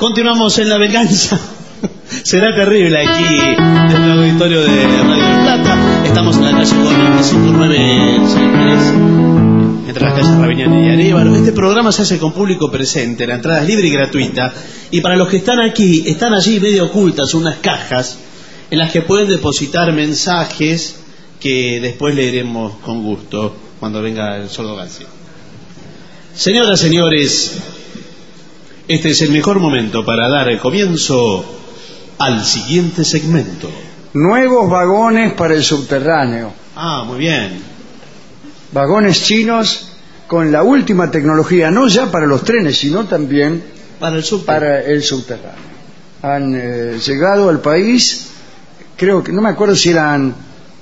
Continuamos en La Venganza. Será terrible aquí desde el auditorio de Radio del Plata. Estamos en la calle Corrientes 596, entre las calles Raviñán y Arévalo. Este programa se hace con público presente, la entrada es libre y gratuita. Y para los que están aquí, están allí medio ocultas unas cajas en las que pueden depositar mensajes que después leeremos con gusto cuando venga el Sordo García. Señoras, señores, este es el mejor momento para dar el comienzo al siguiente segmento. Nuevos vagones para el subterráneo. Ah, muy bien. Vagones chinos con la última tecnología, no ya para los trenes, sino también para el subterráneo. Han llegado al país, creo que, no me acuerdo si eran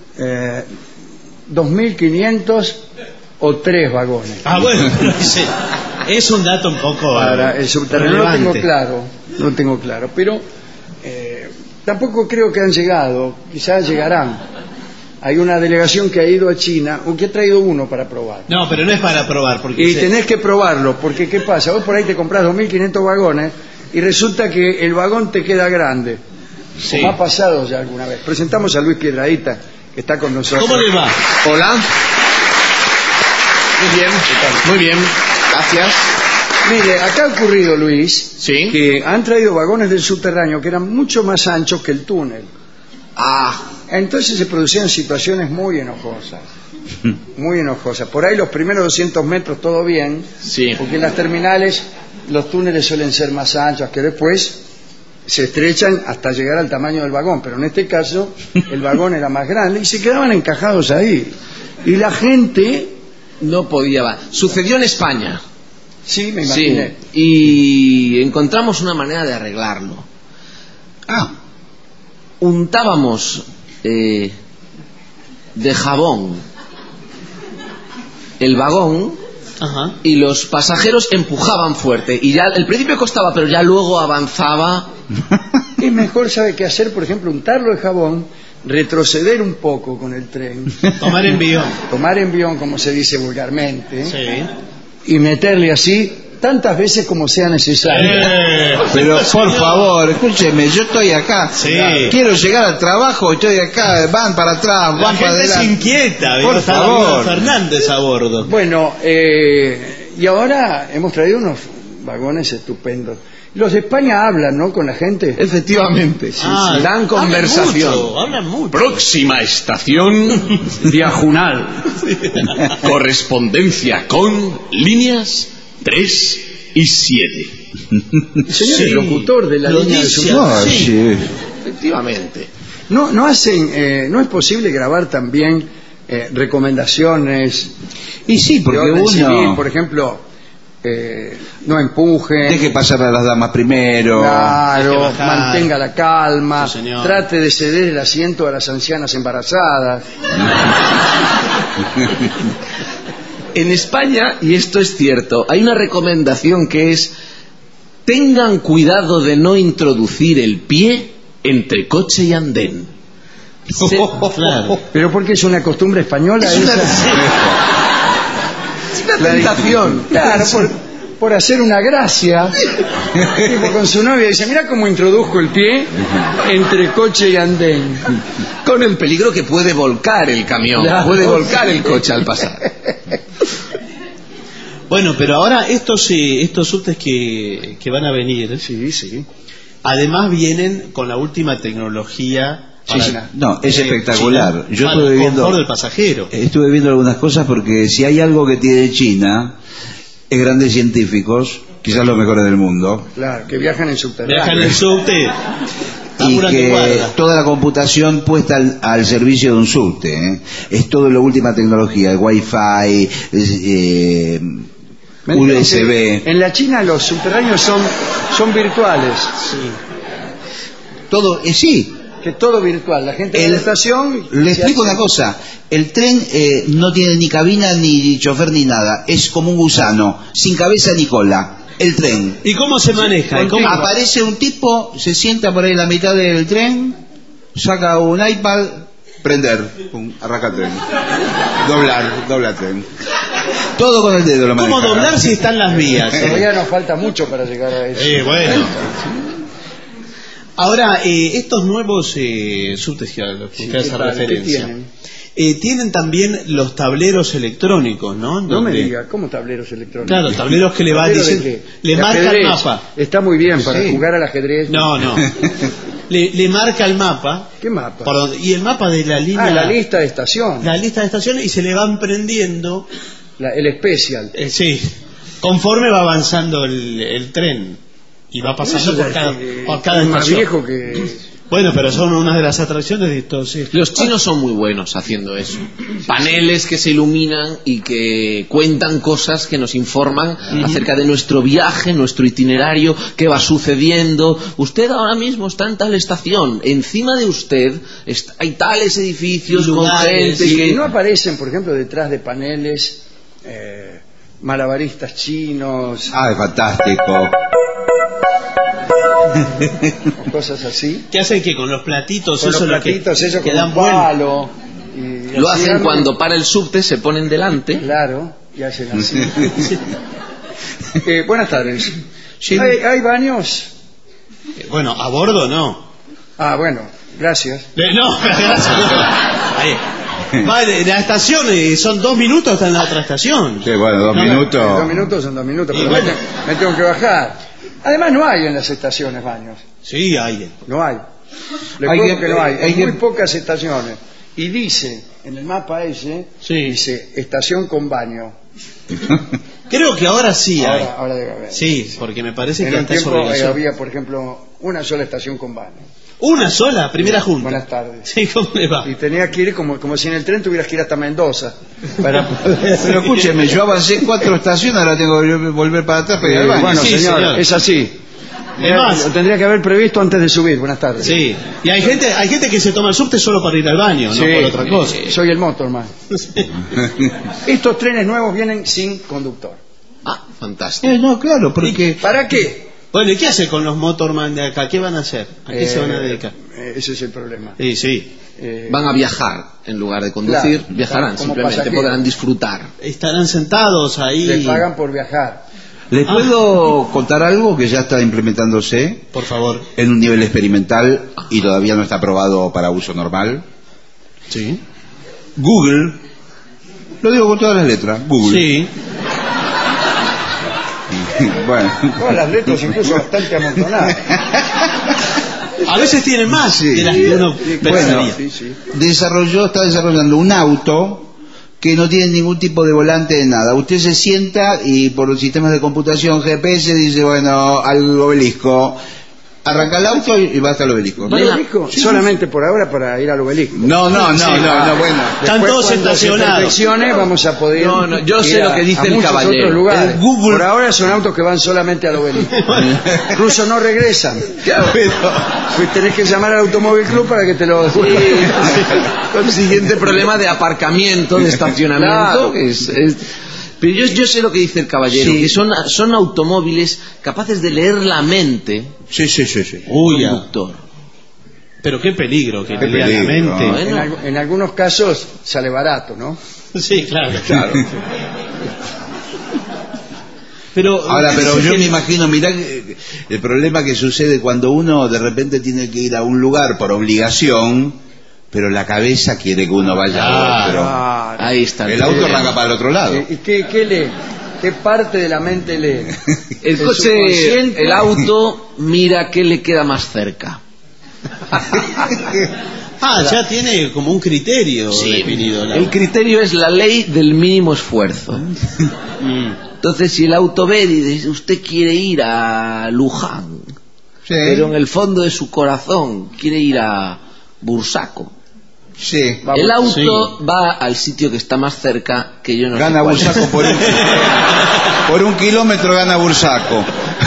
2.500 o 3 vagones. Ah, bueno, es un dato un poco para el subterráneo. relevante. No tengo claro, pero tampoco creo que han llegado, quizás llegarán. Hay una delegación que ha ido a China, o que ha traído uno para probar. No, pero no es para probar. Porque y tenés que probarlo, porque ¿qué pasa? Vos por ahí te comprás 2.500 vagones y resulta que el vagón te queda grande. Sí. Como ha pasado ya alguna vez. Presentamos a Luis Piedradita, que está con nosotros. ¿Cómo le va? Hola. Muy bien, muy bien, gracias. Mire, acá ha ocurrido, Luis, ¿Sí? que han traído vagones del subterráneo que eran mucho más anchos que el túnel. Entonces se producían situaciones muy enojosas. Muy enojosas. Por ahí los primeros 200 metros todo bien, Sí. porque en las terminales los túneles suelen ser más anchos, que después se estrechan hasta llegar al tamaño del vagón, pero en este caso el vagón era más grande y se quedaban encajados ahí. Y la gente... No podía. Sucedió en España. Sí, me imaginé. Sí. Y encontramos una manera de arreglarlo. Untábamos de jabón el vagón. Ajá. Y los pasajeros empujaban fuerte. Y ya al principio costaba, pero ya luego avanzaba. Es mejor, ¿sabe qué hacer? Por ejemplo, untarlo de jabón, retroceder un poco con el tren. Tomar envío. Tomar envión, como se dice vulgarmente. Sí. Y meterle así tantas veces como sea necesario. Pero por favor, escúcheme, yo estoy acá. Sí. Quiero llegar al trabajo, estoy acá, van para atrás, La van para gente se adelante. inquieta. Por Está favor. David Fernández a bordo. Bueno, y ahora hemos traído unos vagones estupendos. Los de España hablan, ¿no?, con la gente. Efectivamente, sí, Ah, sí. Dan conversación. Hablan mucho. Próxima estación, Viajunal. correspondencia con líneas 3 y 7. Señor, Sí, el locutor de la lo línea de dice su... No, Sí. sí. Efectivamente. No hacen, no es posible grabar también recomendaciones Y sí, de porque orden civil, uno por ejemplo, no empuje, deje pasar a las damas primero. claro, Deje bajar. mantenga la calma, Sí, señor. trate de ceder el asiento a las ancianas embarazadas. En España, y esto es cierto, hay una recomendación que es: tengan cuidado de no introducir el pie entre coche y andén. Claro. Pero porque es una costumbre española Es una, esa. es una tentación. Claro, por hacer una gracia. Tipo con su novia dice, mira cómo introduzco el pie entre coche y andén. Con el peligro que puede volcar el camión, Claro. puede volcar el coche al pasar. Bueno, pero ahora estos subtes que van a venir, Sí. además vienen con la última tecnología. China. No, es espectacular. Yo para estuve el confort viendo, del pasajero. estuve viendo algunas cosas porque si hay algo que tiene China es grandes científicos, quizás los mejores del mundo, Claro, que viajan en subterráneo. Viajan en el subte. y Apurate, que guarda. toda la computación puesta al servicio de un subte, ¿eh? Es todo la última tecnología, el Wi-Fi, Me dijeron USB. que en la China los subterráneos son virtuales. Todo, sí. Que todo virtual. La gente de la estación... Le se explico hace- una cosa, el tren no tiene ni cabina, ni chofer, ni nada, es como un gusano, sin cabeza ni cola, el tren. ¿Y cómo se maneja? ¿Y cómo? Aparece un tipo, se sienta por ahí en la mitad del tren, saca un iPad, prender, pum, arranca el tren, dobla el tren. Todo con el dedo lo ¿Cómo maneja. doblar si están las vías? Todavía nos falta mucho para llegar a eso. Bueno. Ahora, estos nuevos subtes a los que hace referencia, tienen también los tableros electrónicos, ¿no? No me diga, ¿cómo tableros electrónicos? Claro, tableros que le va diciendo, le marca el mapa. Está muy bien para jugar al ajedrez. No. Le marca el mapa. ¿Qué mapa? Y el mapa de la línea. La lista de estaciones. La lista de estaciones, y se le van prendiendo. El especial. Sí, conforme va avanzando el tren. Y va pasando por cada estación. Más viejo que... Bueno, pero son una de las atracciones de todos estos. Los chinos son muy buenos haciendo eso. Paneles que se iluminan y que cuentan cosas que nos informan acerca de nuestro viaje, nuestro itinerario, qué va sucediendo. Usted ahora mismo está en tal estación. Encima de usted hay tales edificios con gente y que... no aparecen, por ejemplo, detrás de paneles malabaristas chinos. Ah, es fantástico. O cosas así. ¿Qué hacen que con los platitos? Con los platitos, eso que con dan un palo. Y lo así hacen arman. cuando para el subte, se ponen delante. Claro, y hacen así. Buenas tardes. Sí. ¿Hay baños? Bueno, a bordo no. Ah, bueno, gracias. No, gracias. Ahí. Va, la estación, son 2 minutos, está en la otra estación. Sí, bueno, 2 minutos. 2 minutos son 2 minutos, pero bueno. me tengo que bajar. Además no hay en las estaciones baños. Sí, hay. No hay. Le juro que no hay. Hay muy pocas estaciones. Y dice, en el mapa ese, dice, estación con baño. Creo que ahora sí hay. Ahora debe haber. Sí, porque me parece En que un antes tiempo obligación. había, por ejemplo, una sola estación con baño. ¿Una sola? Primera junta. Buenas tardes. Sí, ¿cómo le va? Y tenía que ir como si en el tren tuvieras que ir hasta Mendoza. Para poder... Pero escúcheme, yo avancé 4 estaciones, ahora tengo que volver para atrás para ir al baño. Bueno, Sí, señor, es así. Además, Lo tendría que haber previsto antes de subir. Buenas tardes. sí. Y hay gente que se toma el subte solo para ir al baño, Sí, no por otra cosa. soy el motorman. Estos trenes nuevos vienen sin conductor. Ah, fantástico. No, claro, porque... ¿Para qué? Bueno, ¿y qué hace con los motorman de acá? ¿Qué van a hacer? ¿A qué se van a dedicar? Ese es el problema. Sí. Van a viajar en lugar de conducir, Claro, viajarán, como simplemente pasajeros. podrán disfrutar. Estarán sentados ahí. Les pagan por viajar. ¿Les puedo contar algo que ya está implementándose Por favor. en un nivel experimental y todavía no está aprobado para uso normal? Sí. Google, lo digo con todas las letras, Google. Sí. Bueno. Todas las letras incluso bastante amontonadas. A veces tienen más Sí. de las que uno pensaría. Sí. Está desarrollando un auto que no tiene ningún tipo de volante de nada. Usted se sienta y por los sistemas de computación GPS dice, bueno, al obelisco. Arranca el auto y va hasta el obelisco. ¿Al obelisco? Solamente por ahora para ir al obelisco. No, bueno. Están Después, todos cuando se estacionados. perfeccione, vamos a poder yo ir sé lo que dice a el muchos caballero. otros lugares. El Google- Por ahora son autos que van solamente al obelisco. Incluso no regresan. Pues tenés que llamar al Automóvil Club para que te lo devuelvan. El siguiente problema de aparcamiento, de estacionamiento, Claro. Pero yo sé lo que dice el caballero, Sí. que son automóviles capaces de leer la mente Sí. Uy, del ya. conductor. Pero qué peligro que Qué te lea la peligro. mente. Bueno. En algunos casos sale barato, ¿no? Sí, claro. Pero Yo me imagino, mirá el problema que sucede cuando uno de repente tiene que ir a un lugar por obligación, pero la cabeza quiere que uno vaya a otro. Ahí está. El auto arranca para el otro lado. ¿Y qué lee? ¿Qué parte de la mente lee? El coche, subconsciente. el auto, mira qué le queda más cerca. ya tiene como un criterio definido. El criterio es la ley del mínimo esfuerzo. Entonces, si el auto ve y dice, usted quiere ir a Luján, Sí. pero en el fondo de su corazón quiere ir a Bursaco, Sí. el auto va al sitio que está más cerca, que yo no Gana sé cuál es. Bursaco por 1 kilómetro gana Bursaco.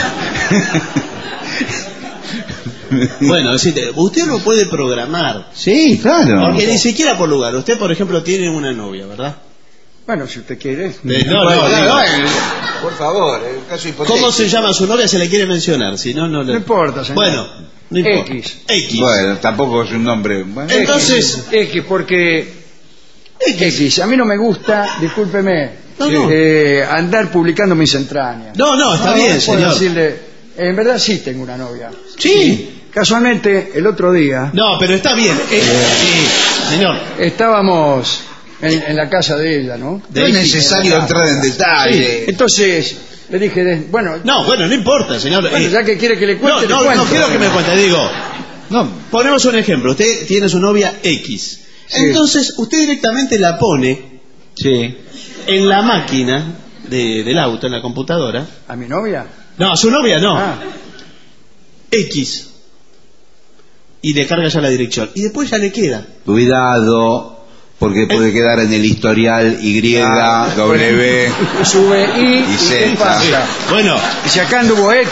Bueno, usted lo puede programar. Sí, claro. Porque ni siquiera por lugar. Usted, por ejemplo, tiene una novia, ¿verdad? Bueno, si usted quiere. No, Por favor, el caso hipotético. ¿Cómo se llama su novia? Se le quiere mencionar. Si no, no le... No importa, señor. Bueno, no importa. X. Bueno, tampoco es un nombre. Bueno. Entonces- X, porque X, a mí no me gusta, discúlpeme, andar publicando mis entrañas. No, está bien, puedo señor. decirle, en verdad sí tengo una novia. Sí. Casualmente, el otro día No, pero está bien. Sí, señor. estábamos en la casa de ella, ¿no? No es necesario entrar en detalle. Entonces, le dije, bueno, No importa, señor. ya que quiere que le cuente, No le cuento. quiero que me cuente, digo. No, ponemos un ejemplo. Usted tiene su novia X. Sí. Entonces, usted directamente la pone en la máquina del auto, en la computadora. ¿A mi novia? No, a su novia no. Ah, X. Y le carga ya la dirección. Y después ya le queda. Cuidado, porque puede quedar en el historial Y, W. sube Y ¿qué Z. pasa? Bueno, Y si acá anduvo X.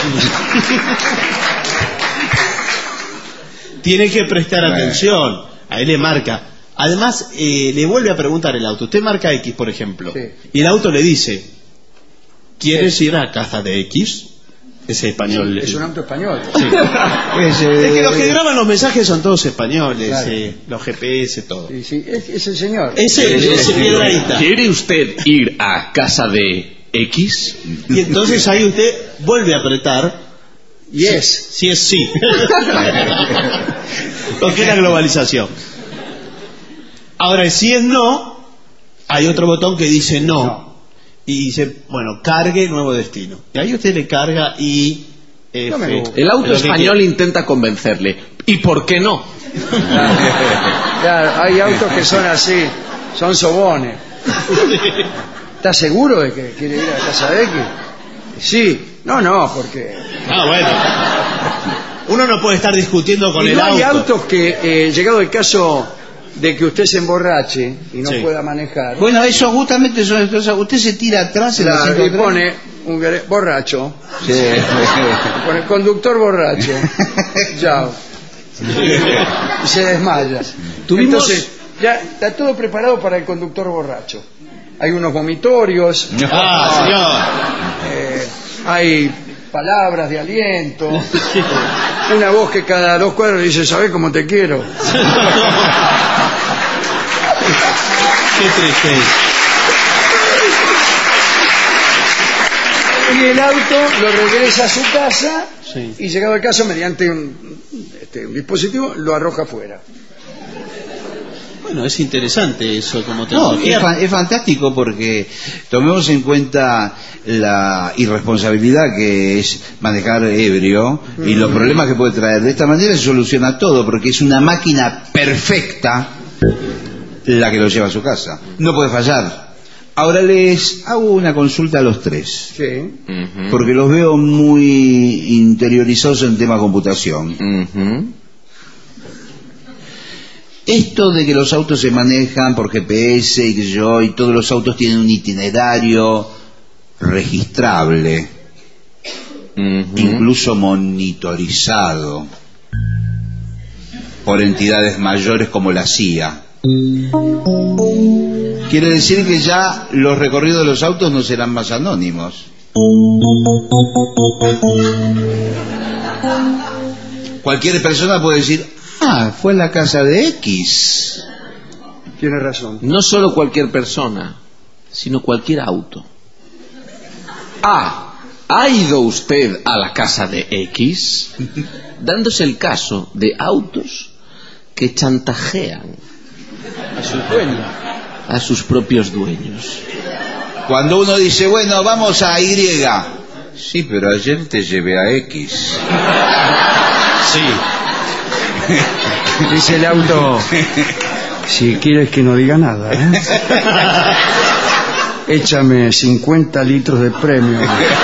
tiene que prestar atención. Ahí le marca. Además, le vuelve a preguntar el auto. Usted marca X, por ejemplo. Sí. Y el auto le dice, ¿quieres ir a casa de X? Ese español. Es un auto español. Sí. Es, Es que los que graban los mensajes son todos españoles, Claro. los GPS, todo. Sí, sí, es el señor. Ese piedradita. ¿Quiere usted ir a casa de X? Y entonces ahí usted vuelve a apretar. Yes. Si es sí. Porque es la globalización. Ahora, si es no, hay otro botón que dice no. Y dice, bueno, cargue nuevo destino. Y ahí usted le carga y... No me gusta. El auto Lo que español quiera. intenta convencerle. ¿Y por qué no? Claro, hay autos que son así, son sobones. ¿Estás seguro de que quiere ir a la casa de X? Sí. No, porque... Ah, bueno. Uno no puede estar discutiendo con Y el no hay auto. autos que, llegado el caso de que usted se emborrache y no Sí. pueda manejar, Bueno, eso justamente son cosas. Usted se tira atrás en el claro, asiento y atrás. pone un borracho, Sí. pone conductor borracho, chao, y se desmaya. Tuvimos- Entonces, ya está todo preparado para el conductor borracho. Hay unos vomitorios, Ah, hay palabras de aliento, una voz que cada 2 cuadros dice, ¿sabés cómo te quiero? señor. Qué tristeza. Y el auto lo regresa a su casa Sí. y llegado el caso, mediante un dispositivo, lo arroja afuera. Bueno, es interesante eso como No, tecnología. es fantástico porque tomemos en cuenta la irresponsabilidad que es manejar ebrio y los problemas que puede traer. De esta manera se soluciona todo porque es una máquina perfecta la que lo lleva a su casa. No puede fallar. Ahora les hago una consulta a los tres, Sí. porque los veo muy interiorizados en tema computación. Esto de que los autos se manejan por GPS y que yo, y todos los autos tienen un itinerario registrable, incluso monitorizado por entidades mayores como la CIA. Quiere decir que ya los recorridos de los autos no serán más anónimos. Cualquier persona puede decir, fue en la casa de X. Tiene razón. No solo cualquier persona, sino cualquier auto. ¿Ha ido usted a la casa de X? Dándose el caso de autos que chantajean A su dueño. a sus propios dueños. Cuando uno dice, bueno, vamos a Y. Sí, pero ayer te llevé a X. Sí. Dice el auto, si quieres que no diga nada, échame 50 litros de premio.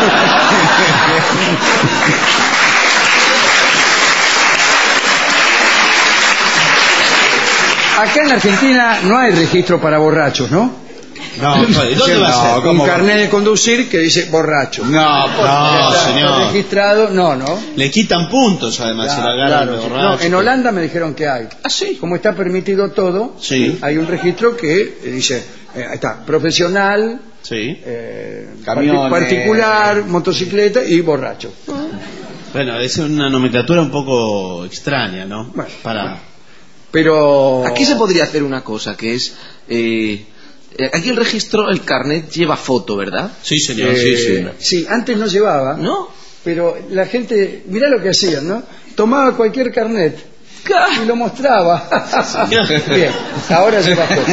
Acá en Argentina no hay registro para borrachos, ¿no? No, ¿dónde va a ser? Un carnet de conducir que dice borracho. No, No, Está señor. registrado, no. Le quitan puntos además si la agarran de Claro. borracho. No, en Holanda me dijeron que hay. Ah, sí. Como está permitido todo, Sí. hay un registro que dice, ahí está, profesional, Sí. Camiones. particular, motocicleta y borracho. Bueno, es una nomenclatura un poco extraña, ¿no? Bueno, Para... Pero... Aquí se podría hacer una cosa que es Aquí el registro, el carnet lleva foto, ¿verdad? Sí, señor. Sí. Sí, antes no llevaba. ¿No? Pero la gente, mirá lo que hacían, ¿no? Tomaba cualquier carnet y lo mostraba. Bien, ahora lleva foto.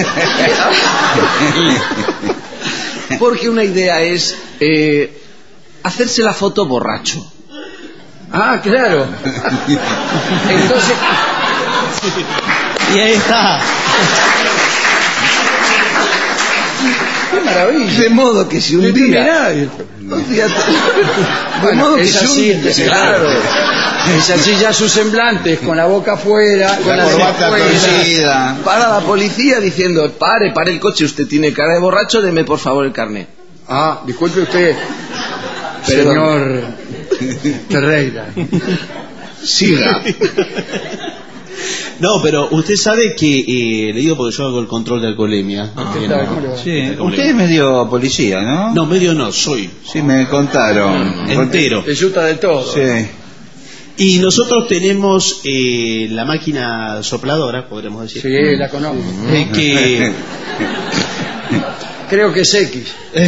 Porque una idea es hacerse la foto borracho. Ah, claro. Entonces, Y ahí está. qué maravilla. De modo que si un día... Mirá, de bueno, modo que es si así, un... claro. Es así ya su semblante, con la boca afuera, con La corbata afuera. torcida. Para la policía diciendo, pare el coche, usted tiene cara de borracho, deme por favor el carnet. Ah, disculpe usted, Perdón. señor Ferreira. Siga. No, pero usted sabe que, le digo porque yo hago el control de alcoholemia. ¿Qué tal? ¿Cómo le va? Sí, usted es medio policía, ¿no? No, medio no, soy Sí, me contaron. entero. Te yuta del todo. Sí. Y nosotros tenemos la máquina sopladora, podremos decir. Sí, la conozco. Que Creo que es X.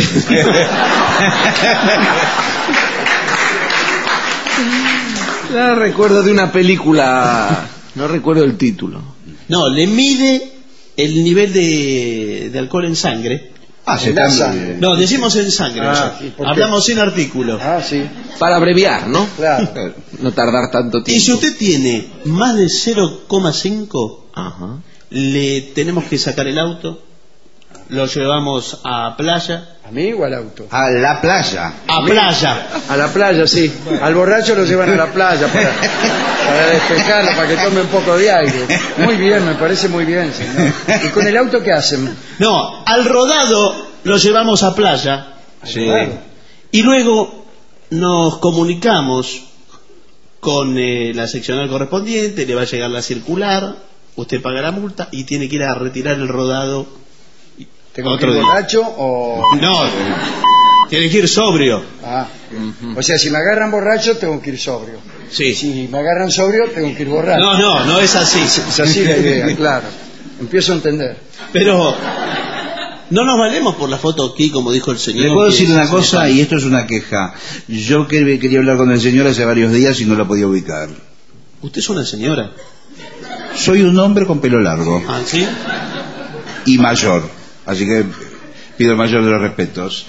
La recuerdo de una película, no recuerdo el título. no, le mide el nivel de alcohol en sangre. Se En la cambia. sangre. No, decimos en sangre. Ah, o sea, ¿y por qué? hablamos sin artículo. Ah, sí, Para abreviar, ¿no? claro. No tardar tanto Y tiempo. si usted tiene más de 0,5, Ajá. le tenemos que sacar el auto, lo llevamos a playa. ¿A mí o al auto? A la playa. A playa. A la playa, sí. Al borracho lo llevan a la playa para despejarlo, para que tome un poco de aire. Muy bien, me parece muy bien, señor. ¿Y con el auto qué hacen? No, al rodado lo llevamos a playa Sí. y luego nos comunicamos con la seccional correspondiente, le va a llegar la circular, usted paga la multa y tiene que ir a retirar el rodado ¿Tengo que otro ir día. borracho o...? No, tiene que ir sobrio. Ah. O sea, si me agarran borracho, tengo que ir sobrio. Sí. Si me agarran sobrio, tengo que ir borracho. No es así. Es así la idea, claro. Empiezo a entender. Pero no nos valemos por la foto aquí, como dijo el señor. Le puedo que decir es- una cosa, y esto es una queja. Yo quería hablar con el señor hace varios días y no lo podía ubicar. Usted es una señora. Soy un hombre con pelo largo Ah, ¿sí? y mayor, así que pido el mayor de los respetos.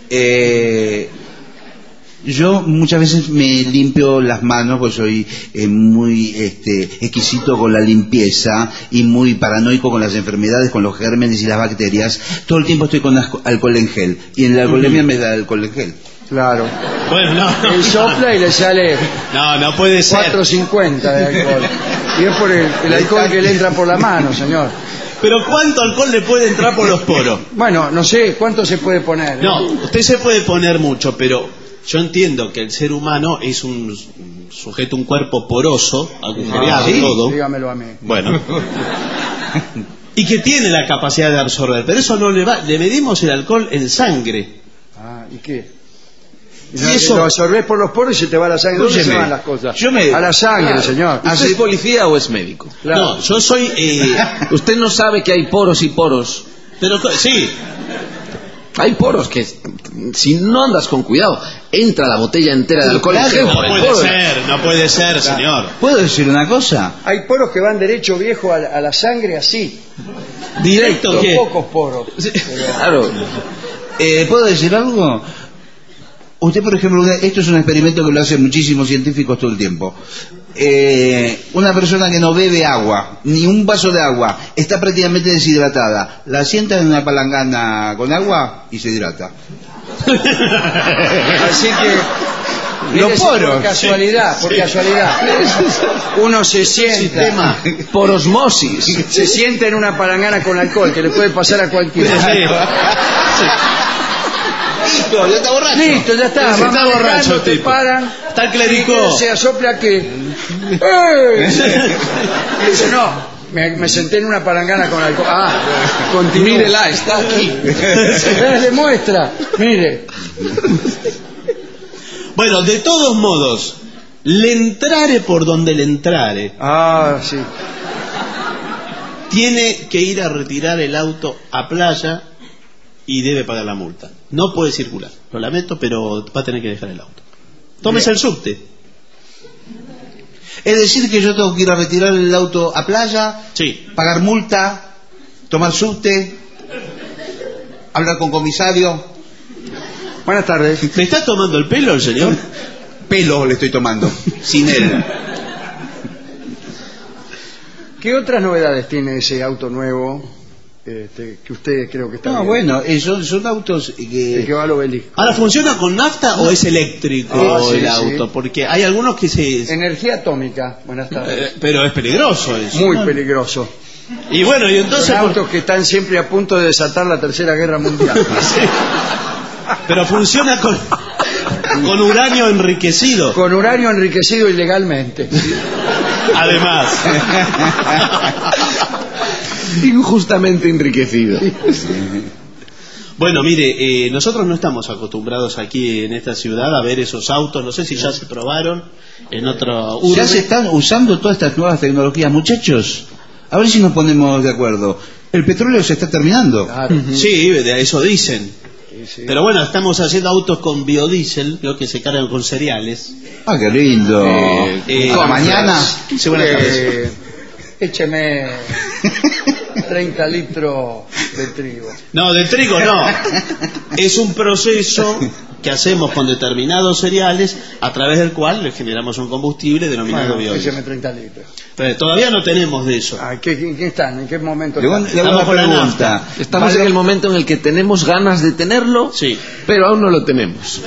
Yo muchas veces me limpio las manos, pues soy muy exquisito con la limpieza y muy paranoico con las enfermedades, con los gérmenes y las bacterias. Todo el tiempo estoy con alcohol en gel y en la alcoholemia me da alcohol en gel. Claro. Bueno, no. Él sopla y le sale No puede ser. 4.50 de alcohol. Y es por el alcohol que le entra por la mano, señor. Pero ¿cuánto alcohol le puede entrar por los poros? Bueno, no sé, ¿cuánto se puede poner? No, usted se puede poner mucho, pero yo entiendo que el ser humano es un sujeto, un cuerpo poroso, agujereado, ¿Sí? todo. Dígamelo a mí. Bueno. Y que tiene la capacidad de absorber, pero eso no le va. Le medimos el alcohol en sangre. Ah, ¿y qué? Y eso- Lo absorbés por los poros y se te va la sangre. ¿Dónde se Escúcheme, van las cosas? yo me- A la sangre, Claro. señor. ¿Usted es policía o es médico? Claro. No, yo soy. Usted no sabe que hay poros y poros. Pero sí, Hay poros que, si no andas con cuidado, entra la botella entera de alcohol en gel no por el puede poro. ser, no puede ser, señor. ¿Puedo decir una cosa? Hay poros que van derecho viejo a la sangre así. Directo Son que. pocos poros. Claro. ¿Puedo decir algo? Usted, por ejemplo, esto es un experimento que lo hacen muchísimos científicos todo el tiempo. Una persona que no bebe agua, ni un vaso de agua, está prácticamente deshidratada. La sienta en una palangana con agua y se hidrata. Así que Los mire, poros. por casualidad, uno se sienta, Por osmosis. se sienta en una palangana con alcohol que le puede pasar a cualquiera. Listo, ya está borracho. Listo, ya está. Está van manejando, borracho, te tipo. paran. Está el clericó. Y se asopla que. Y dice, no, me senté en una palangana con alcohol. Ah, continúa. Mírela, está aquí. Le muestra. Mire. Bueno, de todos modos, le entrare por donde le entrare, Ah, sí. tiene que ir a retirar el auto a playa y debe pagar la multa. No puede circular. Lo lamento, pero va a tener que dejar el auto. Tómese el subte. Es decir, que yo tengo que ir a retirar el auto a playa, Sí. pagar multa, tomar subte, hablar con comisario. Buenas tardes. ¿Me está tomando el pelo el señor? Pelo le estoy tomando, sin él. ¿Qué otras novedades tiene ese auto nuevo que usted creo que está No, viendo? bueno, son autos El que... que va al obelisco. Ahora, ¿funciona con nafta o es eléctrico Sí, el sí. auto? Porque hay algunos que se... Energía atómica. Buenas tardes. pero es peligroso eso. Muy peligroso. Y bueno, y entonces... Son autos que están siempre a punto de desatar la Tercera Guerra Mundial. Pero funciona con uranio enriquecido. Con uranio enriquecido ilegalmente. Además. Injustamente enriquecido. Bueno, mire, nosotros no estamos acostumbrados aquí en esta ciudad a ver esos autos. No sé si ya se probaron en otro urbe. Ya se están usando todas estas nuevas tecnologías, muchachos. A ver si nos ponemos de acuerdo. El petróleo se está terminando. Claro. Sí, de eso dicen. Sí. Pero bueno, estamos haciendo autos con biodiesel, creo que se cargan con cereales. Ah, qué lindo. ¿Para mañana? Sí, buenas tardes. Écheme 30 litros de trigo. No, de trigo no. Es un proceso que hacemos con determinados cereales a través del cual le generamos un combustible denominado Bueno, écheme biodiesel. 30 litros. Pero todavía no tenemos de eso. Ah, ¿qué están? ¿En qué momento Le hago están? una con la pregunta. Estamos en el momento en el que tenemos ganas de tenerlo, Sí. pero aún no lo tenemos.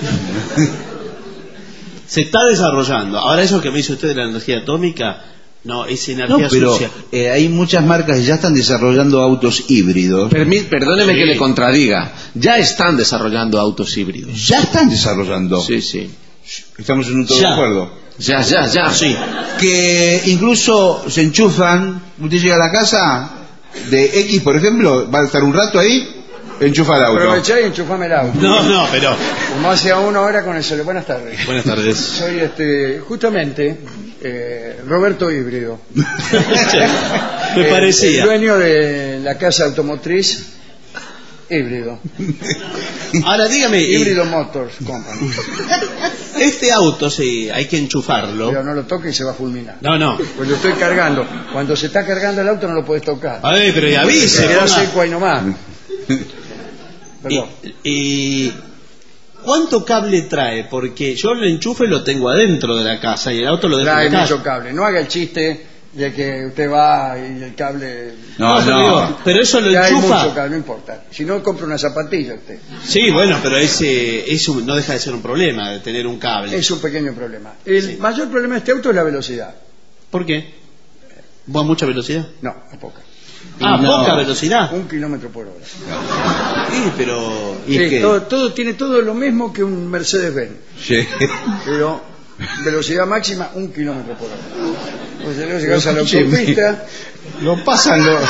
Se está desarrollando. Ahora eso que me dice usted de la energía atómica, no, es energía No, pero sucia. hay muchas marcas que ya están desarrollando autos híbridos. Perdóneme Sí. que le contradiga. Ya están desarrollando autos híbridos. Ya están desarrollando. Sí, sí. Estamos en un todo de Ya. acuerdo. Ya. Sí. Que incluso se enchufan. Usted llega a la casa de X, por ejemplo, va a estar un rato ahí, enchufa el auto. Aprovechá y enchufame el auto. No, pero... Como hace a una hora con el celular. Buenas tardes. Buenas tardes. Soy justamente Roberto Híbrido. Me parecía. El dueño de la casa automotriz Híbrido. Ahora dígame, Híbrido Motors Company. este auto sí, hay que enchufarlo. Pero no lo toque y se va a fulminar. No. Pues lo estoy cargando. Cuando se está cargando el auto no lo puedes tocar. A ver, pero y avise. Se queda ponga- seco ahí nomás. Perdón. y ¿cuánto cable trae? Porque yo el enchufe lo tengo adentro de la casa y el auto lo dejo Trae en la mucho casa. cable. No haga el chiste de que usted va y el cable... No, pero no. digo, pero eso lo Trae mucho enchufa. cable, no importa. Si no, compra una zapatilla usted. Sí, bueno, pero eso no deja de ser un problema de tener un cable. Es un pequeño problema. El mayor problema de este auto es la velocidad. ¿Por qué? ¿Va a mucha velocidad? No, a poca. No. Poca velocidad. 1 kilómetro por hora. Sí, pero... ¿Y Sí, qué? todo tiene todo lo mismo que un Mercedes-Benz. Sí. Pero velocidad máxima 1 kilómetro por hora. Pues luego llegas a la Escúcheme. autopista. Lo pasan los...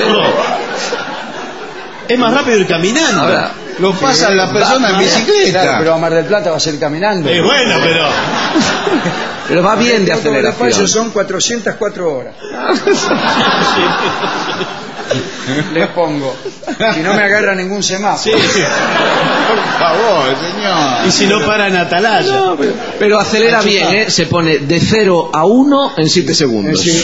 Es más rápido ir caminando. Ahora, Lo pasan las personas en Claro, bicicleta. pero a Mar del Plata va a ser caminando. Bueno, pero... pero va bien de Todo el espacio aceleración. son 404 horas. Le pongo. Si no me agarra ningún semáforo. Sí. Por favor, señor. Y si no para en Atalaya. Pero acelera bien, ¿eh? Se pone de 0 a 1 en 7 segundos. Sí.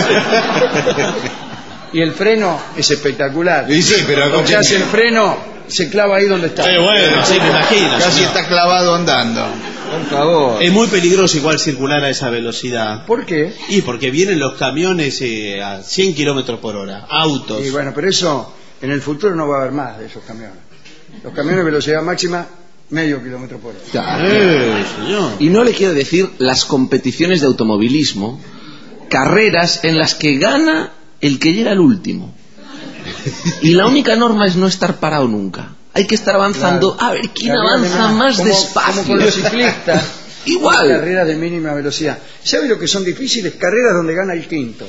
Y el freno es espectacular. Y sí, pero Lo que hace el freno se clava ahí donde está. Bueno, sí, me imagino. Casi señor. está clavado andando. Por favor. Es muy peligroso igual circular a esa velocidad. ¿Por qué? Y porque vienen los camiones a 100 kilómetros por hora, autos. Y bueno, pero eso en el futuro no va a haber más de esos camiones. Los camiones de velocidad máxima, medio kilómetro por hora. Ya. Señor. Y no le quiero decir las competiciones de automovilismo, carreras en las que gana el que llega al último. Y la única norma es no estar parado nunca. Hay que estar avanzando, Claro. a ver quién Carreras de avanza mínima- más como despacio. con los ciclistas. Igual. Carreras de mínima velocidad. ¿Sabe lo que son difíciles? Carreras donde gana el quinto.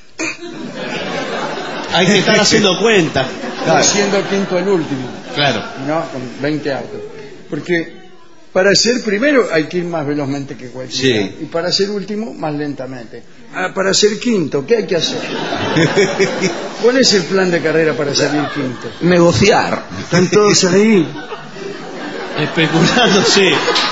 Hay que estar haciendo cuenta. Siendo quinto el último. Claro. ¿No? Con 20 autos. Porque Para ser primero hay que ir más velozmente que cualquiera. Sí. Y para ser último, más lentamente. Para ser quinto, ¿qué hay que hacer? ¿Cuál es el plan de carrera para salir quinto? Negociar. Están todos ahí. Especulando, sí.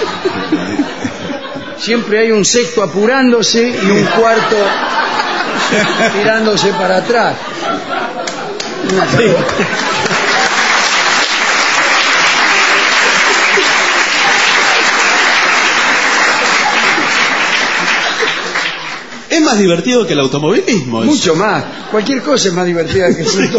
Siempre hay un sexto apurándose y un cuarto tirándose para atrás. Sí. Es más divertido que el automovilismo. Eso. Mucho más. Cualquier cosa es más divertida que eso.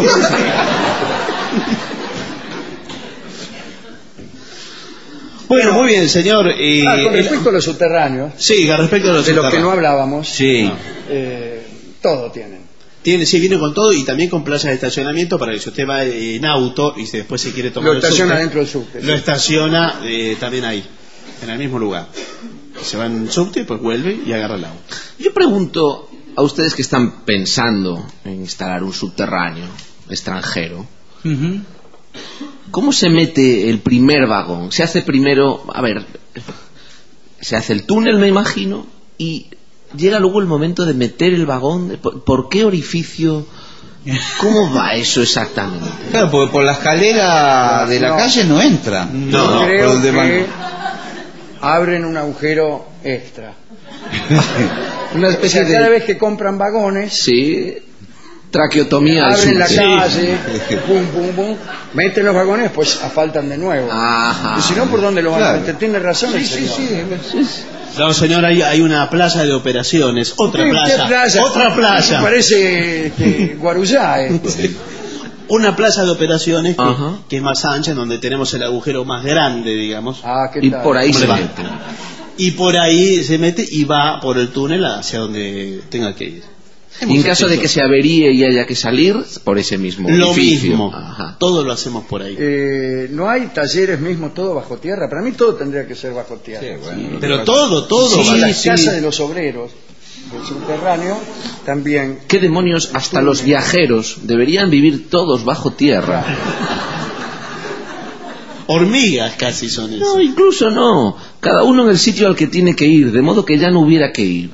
Bueno, muy bien, señor. Con respecto a los subterráneos, Sí, con respecto a los de los que no subterráneos. hablábamos, Sí. todo tienen. Sí, viene con todo y también con plazas de estacionamiento para que si usted va en auto y si después se quiere tomar Lo el estaciona subte, dentro del subte. lo estaciona también ahí, en el mismo lugar. Se va en el subte, pues vuelve y agarra el auto. Yo pregunto a ustedes que están pensando en instalar un subterráneo extranjero, ¿cómo se mete el primer vagón? Se hace primero, se hace el túnel, me imagino, y llega luego el momento de meter el vagón. ¿Por qué orificio? ¿Cómo va eso exactamente? Claro, porque por la escalera de la calle no entra. Yo creo por donde que van. abren un agujero extra. Una O especie sea, cada de... vez que compran vagones, Sí, traqueotomía al abren la subte. calle, pum, pum, pum, meten los vagones, pues asfaltan de nuevo. Ajá. Y si no, ¿por dónde lo van a Claro. meter? Tiene razón el señor. No, señor, hay una plaza de operaciones, otra ¿Qué plaza, otra plaza. Parece Guarujá. Una plaza de operaciones Ajá. que es más ancha, en donde tenemos el agujero más grande, digamos. ¿Qué Y tal? por ahí ¿Cómo se le va? mete. Y por ahí se mete y va por el túnel hacia donde tenga que ir. Y en caso de que se averíe y haya que salir, por ese mismo Lo edificio. mismo, Ajá. todo lo hacemos por ahí. No hay talleres mismo, todo bajo tierra. Para mí todo tendría que ser bajo tierra. Pero todo. Sí, las sí. casas de los obreros del subterráneo también. ¿Qué demonios? Hasta los viajeros deberían vivir todos bajo tierra. Hormigas casi son eso. No, incluso no. Cada uno en el sitio al que tiene que ir, de modo que ya no hubiera que ir.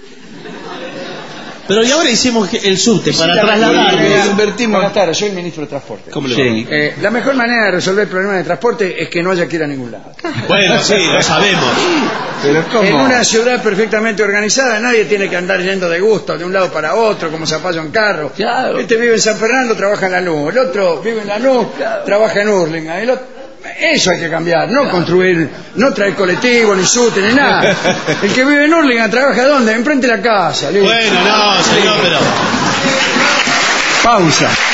Pero y ahora hicimos el subte para Sí, trasladarnos. invertimos. Buenas tardes, soy el ministro de Transporte. ¿Cómo le va? La mejor manera de resolver el problema de transporte es que no haya que ir a ningún lado. Bueno, sí, lo sabemos. Pero En ¿cómo? una ciudad perfectamente organizada nadie tiene que andar yendo de gusto de un lado para otro como zapallo en carro. Claro. Este vive en San Fernando, trabaja en Lanús. El otro vive en Lanús, trabaja en Hurlingham. El otro... Eso hay que cambiar, no construir, no traer colectivo, ni subte, ni nada. El que vive en Hurlingham trabaja ¿dónde? Enfrente de la casa. listo. Bueno, no, señor, pero... Pausa.